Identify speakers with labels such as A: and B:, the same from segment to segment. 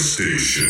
A: Station.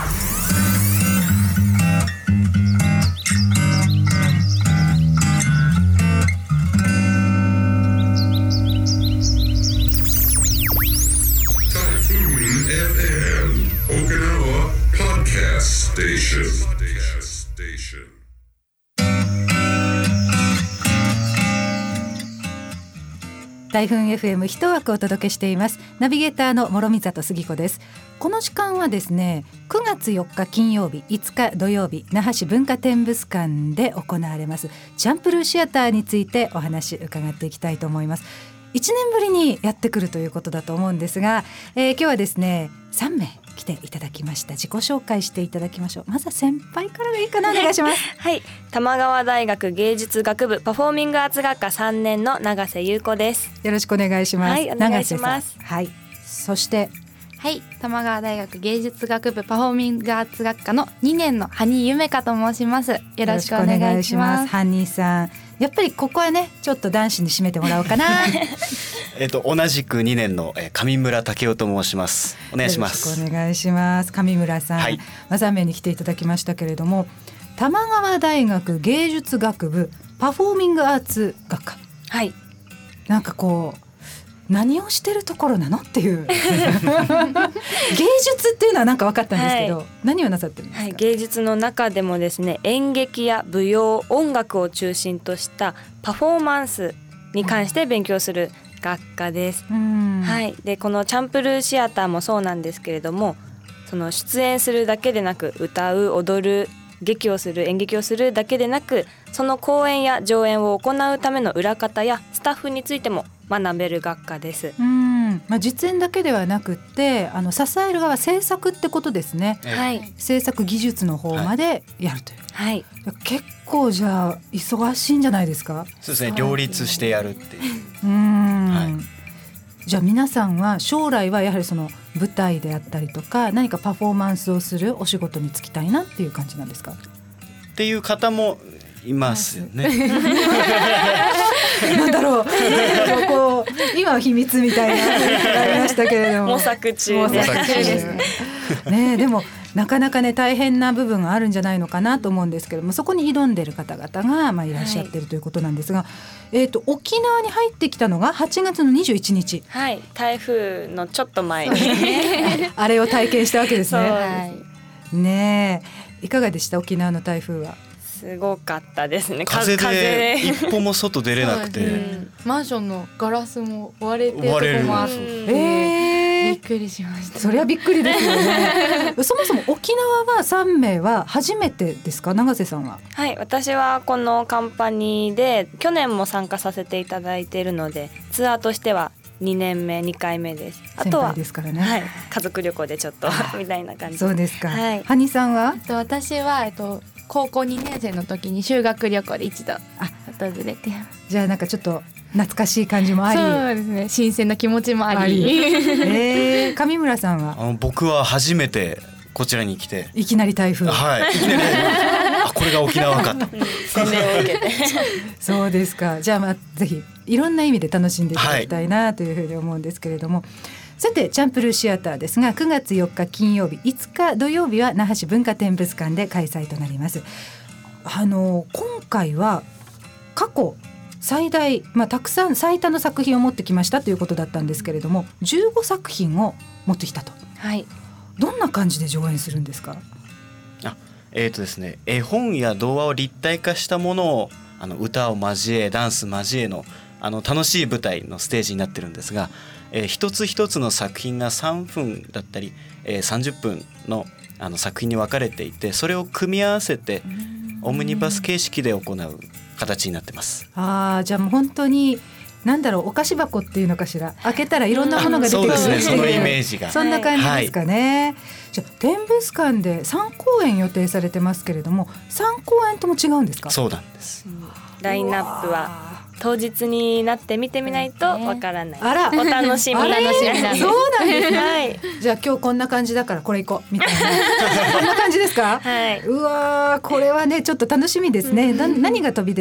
B: 台風 FM 一枠お届けしています。ナビゲーターの諸見里杉子です。この時間はですね、9月4日金曜日、5日土曜日、那覇市文化展物館で行われますチャンプルーシアターについてお話伺っていきたいと思います。1年ぶりにやってくるということだと思うんですが、今日はですね3名来ていただきました。自己紹介していただきましょう。まずは先輩からがいいかな、お願いします。
C: はい、玉川大学芸術学部パフォーミングアーツ学科3年の永瀬優子です。
B: よろしくお願いします。
C: はい、お願いします。
B: はい、そして
D: はい、玉川大学芸術学部パフォーミングアーツ学科の2年の羽生ゆめかと申します。よろしくお願いします。
B: 羽生さん、やっぱりここはねちょっと男子に締めてもらおうかな。
E: 同じく2年の上村武雄と申します。お願いします。
B: よろしくお願いします。上村さん、はい、3名に来ていただきましたけれども、玉川大学芸術学部パフォーミングアーツ学科、
C: はい、
B: なんかこう何をしてるところなのっていう芸術っていうのはなんか分かったんですけど、はい、何をなさってるんですか？
C: はい、芸術の中でもですね、演劇や舞踊、音楽を中心としたパフォーマンスに関して勉強する学科です。はい、でこのチャンプルーシアターもそうなんですけれども、その出演するだけでなく、歌う、踊る、劇をする、演劇をするだけでなく、その公演や上演を行うための裏方やスタッフについても学べる学科です。
B: 実演だけではなくって支える側、制作ってことですね。
C: はい、
B: 制作技術の方までやるという、
C: はい、
B: 結構じゃあ忙しいんじゃないですか？
E: そうですね、両立してやるっていう。
B: はい、じゃあ皆さんは将来はやはりその舞台であったりとか何かパフォーマンスをするお仕事に就きたいなっていう感じなんですか？
E: っていう方もいますよね。
B: なんだろう、こう今は秘密みたいなのがありましたけれども、
C: 模索中です
B: ね。でもなかなかね大変な部分があるんじゃないのかなと思うんですけれども、そこに挑んでいる方々がいらっしゃっているということなんですが、沖縄に入ってきたのが8月の21日。
C: はい、台風のちょっと前に
B: あれを体験したわけですね。
C: はい、
B: ねえ、いかがでした？沖縄の台風は。
C: すごかったですね。
E: 風で一歩も外出れなくて、
D: マンションのガラスも割れてるとこもあって、びっくりしました。
B: そりゃびっくりですよね。そもそも沖縄は3名は初めてですか？永瀬さんは。
C: はい、私はこのカンパニーで去年も参加させていただいているので、ツアーとしては2年目2回目です。あとは
B: 先輩ですからね。
C: はい、家族旅行でちょっとみたいな感じ。
B: そうですか。
C: はい、
B: 羽生さんは？
D: 私は高校2年生の時に修学旅行で一度訪れて、
B: じゃあなんかちょっと懐かしい感じもあり、
D: そうですね、新鮮な気持ちもあり。
B: 上村さんは？
E: 僕は初めてこちらに来て、
B: いきなり台風。
E: はい、いきなりこれが沖縄かと
C: 洗礼を受けて
B: そうですか。じゃあぜひいろんな意味で楽しんでいただきたいなというふうに思うんですけれども、さてチャンプルーシアターですが、9月4日金曜日、5日土曜日は那覇市文化展物館で開催となります。今回は過去最大、たくさん最多の作品を持ってきましたということだったんですけれども、15作品を持ってきたと。
C: はい、
B: どんな感じで上演するんですか？
E: ですね、絵本や童話を立体化したものを歌を交えダンス交えの楽しい舞台のステージになってるんですが、一つ一つの作品が3分だったり、30分の作品に分かれていて、それを組み合わせてオムニバス形式で行う形になってます。
B: じゃあもう本当にお菓子箱っていうのかしら、開けたらいろんなものが出てくる、
E: そうですね、そのイメージが
B: そんな感じですかね。はい、じゃあ展物館で3公演予定されてますけれども、3公演とも違うんですか？
E: そうなんです。
C: ラインナップは当日になって見てみないとわからない。
B: あら、
C: お楽しみ。
B: そうなんですね。
C: はい、
B: じゃあ今日こんな感じだからこれ行こうみたいなこんな感じですか？
C: はい、
B: うわ、これはねちょっと楽しみですね。何が飛び出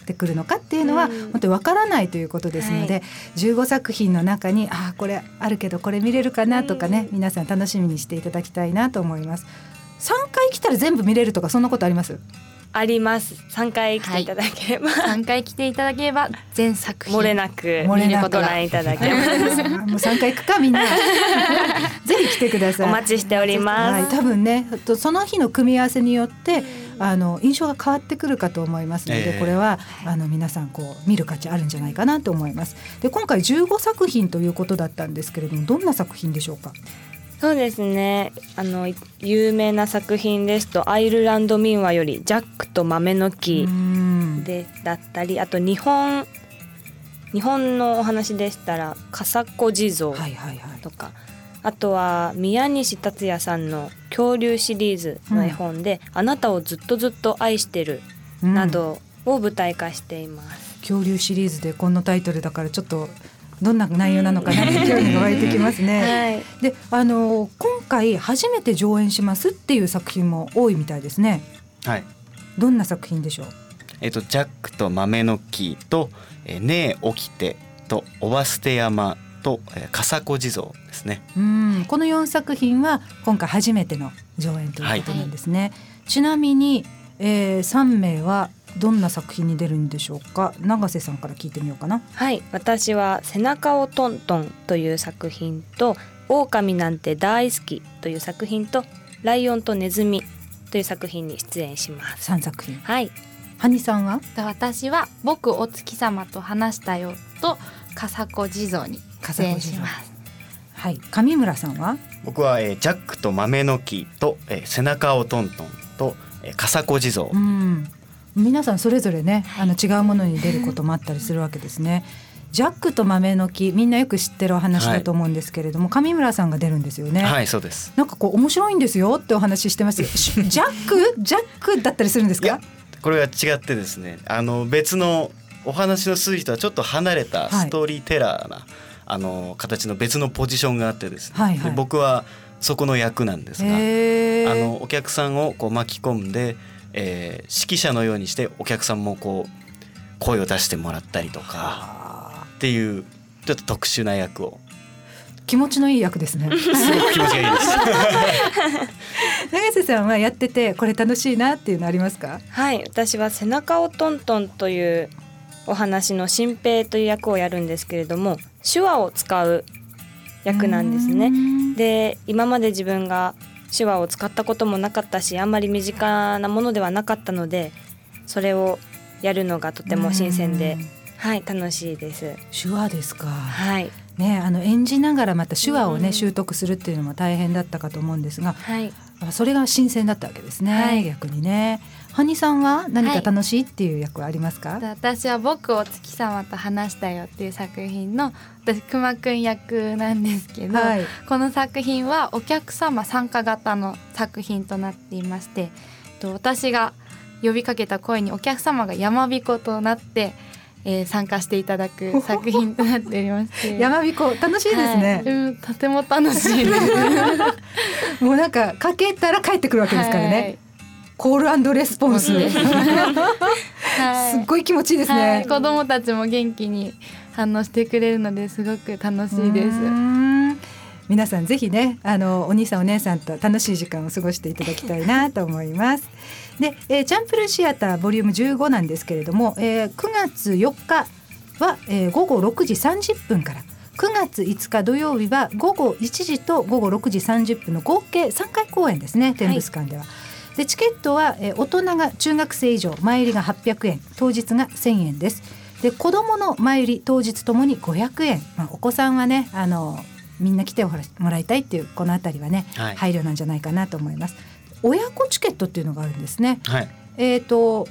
B: ってくるのかっていうのは本当にわからないということですので、15作品の中にこれあるけどこれ見れるかなとかね、皆さん楽しみにしていただきたいなと思います。3回来たら全部見れるとかそんなことあります？
C: あります。3回来ていただければ、
D: 3回来ていただければ全作品
C: 漏れなく見ることがいただけます。
B: もう3回行くかみんなぜひ来てください。
C: お待ちしております。
B: 多分ねその日の組み合わせによって印象が変わってくるかと思いますので、これは皆さん見る価値あるんじゃないかなと思います。で今回15作品ということだったんですけれども、どんな作品でしょうか？
C: そうですね、有名な作品ですとアイルランド民話よりジャックと豆の木だったり、あと日本のお話でしたら笠子地蔵とか、あとは宮西達也さんの恐竜シリーズの絵本で、あなたをずっとずっと愛してるなどを舞台化しています。
B: 恐竜シリーズでこのタイトルだからちょっとどんな内容なのかなって興味が湧いてきますね。で今回初めて上演しますっていう作品も多いみたいですね。どんな作品でしょう？
E: ジャックと豆の木とねえ起きてとおば捨て山と笠子地蔵ですね。
B: この4作品は今回初めての上演ということなんですね。ちなみに、3名はどんな作品に出るんでしょうか？永瀬さんから聞いてみようかな。
C: 私は背中をトントンという作品と狼なんて大好きという作品とライオンとネズミという作品に出演します。
B: 3作品。羽生さんは？
D: 私は僕お月様と話したよと笠子地蔵に出演します。
B: 上村さんは？
E: 僕は、ジャックと豆の木と、背中をトントンと、笠子地蔵。
B: 皆さんそれぞれね違うものに出ることもあったりするわけですね。ジャックと豆の木、みんなよく知ってるお話だと思うんですけれども、上村さんが出るんですよね。
E: そうです。
B: なんか面白いんですよってお話してますよ。ジャックだったりするんですか？
E: これは違ってですね、別のお話のする人はちょっと離れたストーリーテラーな、形の別のポジションがあってですね、で僕はそこの役なんですが、お客さんを巻き込んで、指揮者のようにしてお客さんも声を出してもらったりとかっていうちょっと特殊な役を。
B: 気持ちのいい役ですね。
E: すごく気持ちがいいです。
B: 永瀬さんはやっててこれ楽しいなっていうのありますか？
C: 私は背中をトントンというお話の新平という役をやるんですけれども、手話を使う役なんですね。で今まで自分が手話を使ったこともなかったし、あんまり身近なものではなかったので、それをやるのがとても新鮮で、楽しいです。
B: 手話ですか。演じながらまた手話をね、習得するっていうのも大変だったかと思うんですが、それが新鮮だったわけですね。逆にね。羽生さんは何か楽しいっていう役はありますか？
D: 私は僕お月様と話したよっていう作品の私熊くん役なんですけど、この作品はお客様参加型の作品となっていまして、私が呼びかけた声にお客様が山彦となって、参加していただく作品となっておりまして
B: 山彦楽しいですね。
D: とても楽しいです
B: もうなんかかけたら帰ってくるわけですからね。コール&レスポンス、すっごい気持ちいいですね。
D: 子供たちも元気に反応してくれるのですごく楽しいです。
B: 皆さんぜひねお兄さんお姉さんと楽しい時間を過ごしていただきたいなと思います。で、チャンプルーシアターボリューム15なんですけれども、9月4日は、午後6時30分から9月5日土曜日は午後1時と午後6時30分の合計3回公演ですね、天物館では。でチケットは、大人が中学生以上前売りが800円、当日が1000円です。で子どもの前売り当日ともに500円、お子さんはねみんな来てもらいたいっていうこのあたりはね、配慮なんじゃないかなと思います。親子チケットっていうのがあるんですね。大人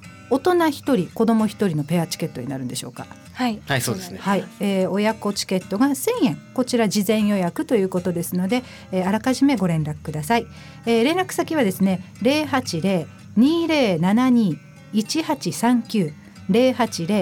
B: 1人子ども1人のペアチケットになるんでしょうか？
E: そうですね。
B: 親子チケットが1000円、こちら事前予約ということですので、あらかじめご連絡ください。連絡先はですね 080-2072-1839 080-2072-1839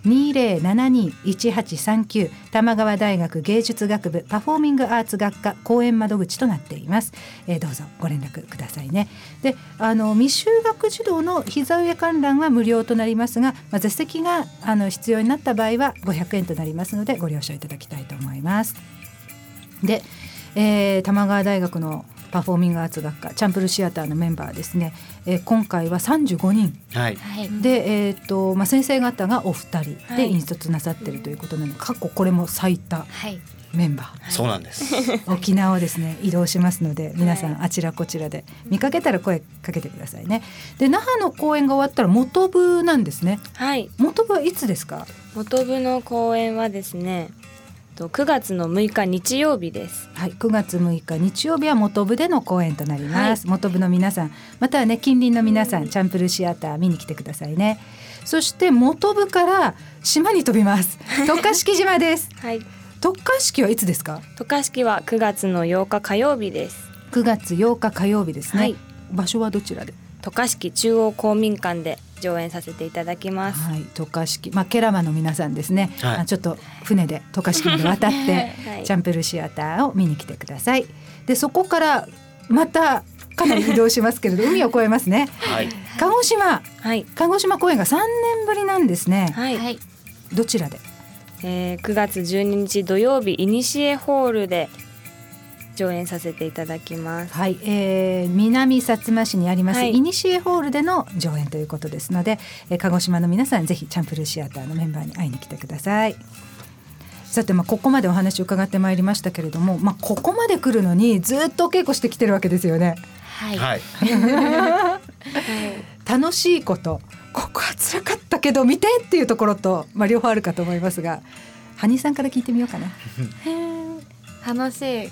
B: 2072-1839 玉川大学芸術学部パフォーミングアーツ学科講演窓口となっています。どうぞご連絡くださいね。で未就学児童の膝上観覧は無料となりますが、座席が必要になった場合は500円となりますのでご了承いただきたいと思います。で、玉川大学のパフォーミングアーツ学科チャンプルシアターのメンバーですね、今回は35人、はい、で、先生方がお二人で引率なさっているということなので、過去これも最多メンバー、
E: そうなんです。
B: 沖縄をですね移動しますので、皆さんあちらこちらで見かけたら声かけてくださいね。で那覇の公演が終わったら元部なんですね。
C: はい、
B: 元部はいつですか？
C: 元部の公演はですね9月の6日日曜日です。
B: はい、9月6日日曜日は元部での公演となります、はい、元部の皆さん、またはね近隣の皆さん、チャンプルシアター見に来てくださいね。そして元部から島に飛びます渡嘉敷島です、はい、渡嘉敷はいつですか？
C: 渡嘉敷は9月の8日火曜日です。
B: 9月8日火曜日ですね、はい、場所はどちらで？
C: 渡嘉敷中央公民館で上演させていただきます。
B: はい、渡嘉敷、ケラマの皆さんですね、はい、ちょっと船で渡嘉敷まで渡って、はい、チャンプルシアターを見に来てください。でそこからまたかなり移動しますけれど海を越えますね、はい、鹿児島、はい、鹿児島公演が3年ぶりなんですね、はい、どちらで
C: ？9月12日土曜日イニシエホールで上演させていただきます。
B: はい、南薩摩市にあります、はい、イニシエホールでの上演ということですので、鹿児島の皆さんぜひチャンプルシアターのメンバーに会いに来てください。さて、ここまでお話を伺ってまいりましたけれども、ここまで来るのにずっとお稽古してきてるわけですよね。
C: はい、はい、
B: 楽しいこと、ここは辛かったけど見てっていうところと、両方あるかと思いますが、ハニーさんから聞いてみようかな。
D: 楽しい、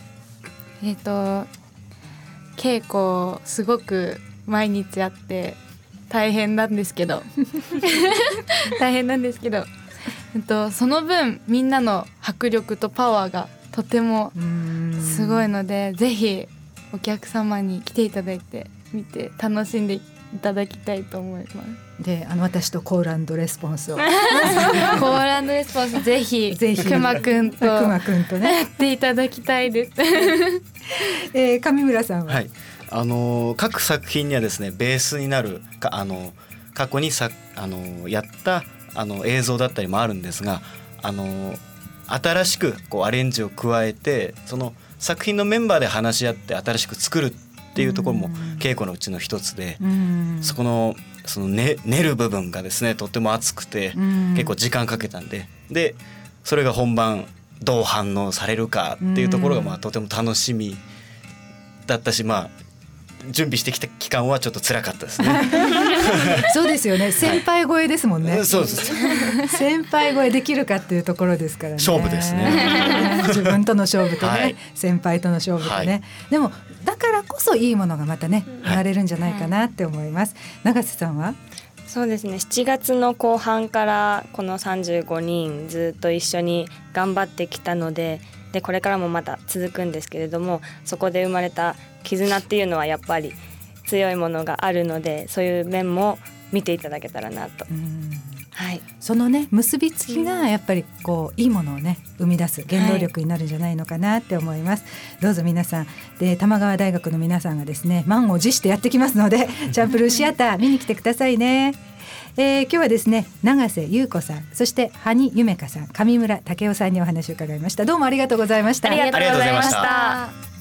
D: 稽古すごく毎日あって大変なんですけど大変なんですけど、その分みんなの迫力とパワーがとてもすごいので、ぜひお客様に来ていただいて見て楽しんでいただきたいと思います。
B: で私とコール&レスポンスを
D: コール&レスポンスぜひくまくんとやっていただきたいです
B: 上村さんは、
E: はい、各作品にはですねベースになる過去にやった映像だったりもあるんですが、新しくアレンジを加えて、その作品のメンバーで話し合って新しく作るっていうところも稽古のうちの一つで、その練る部分がですねとっても熱くて結構時間かけたんで、それが本番どう反応されるかっていうところがとても楽しみだったし、準備してきた期間はちょっと辛かったですね
B: そうですよね、先輩超えですもんね、
E: はい、そうです
B: 先輩超えできるかっていうところですからね。
E: 勝負ですね
B: 自分との勝負とね、はい、先輩との勝負とね、はい、でもだからこそいいものがまたね生まれるんじゃないかなって思います、はい、永瀬さんは？
C: そうですね、7月の後半からこの35人ずっと一緒に頑張ってきたので、これからもまた続くんですけれども、そこで生まれた絆っていうのはやっぱり強いものがあるので、そういう面も見ていただけたらなと。はい、
B: そのね結びつきがやっぱりいいものをね生み出す原動力になるんじゃないのかなって思います、はい、どうぞ皆さんで玉川大学の皆さんがですね満を持してやってきますのでチャンプルーシアター見に来てくださいね。今日はですね永瀬優子さん、そして羽生ゆめかさん、上村武雄さんにお話を伺いました。どうもありがとうございました。
C: ありがとうございました。